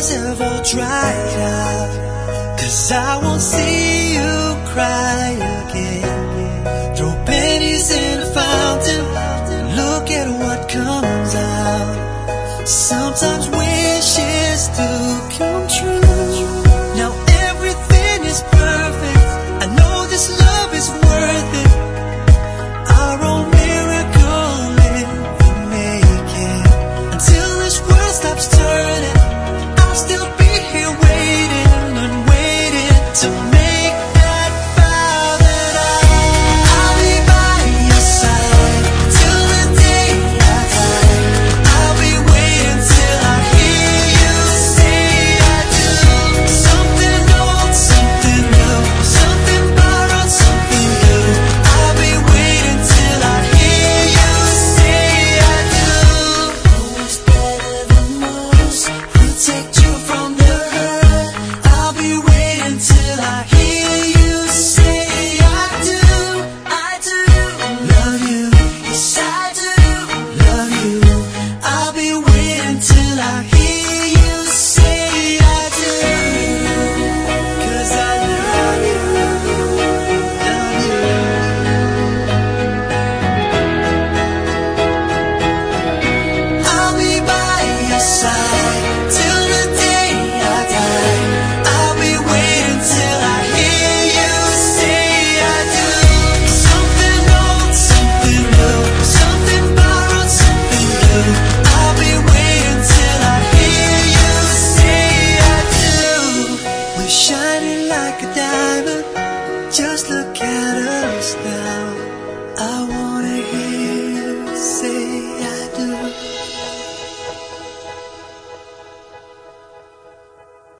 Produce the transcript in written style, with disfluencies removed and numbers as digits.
tears have all dried out, 'cause I won't see you cry again. Throw pennies in a fountain, look at what comes out. Sometimes wishes do come true. Now everything is perfect, I know this love is worth it. Our own miracle if we make it. Until this world stops turning, I'll still be here waiting and waiting to make that vow that I'll be by your side till the day I die. I'll be waiting till I hear you say I do. Something old, something new, something borrowed, something new. I'll be waiting till I hear you say I do. Who's better than most? Protect you from the hurt. I'll be waiting till I hear you say I do. I do love you. Yes, I do love you. I'll be waiting till I hear you say I do. 'Cause I love you, love you. I'll be by your side till the day I die. I'll be waiting till I hear you say I do. Something old, something new, something borrowed, something new. I'll be waiting till I hear you say I do. We're shining like a diamond, just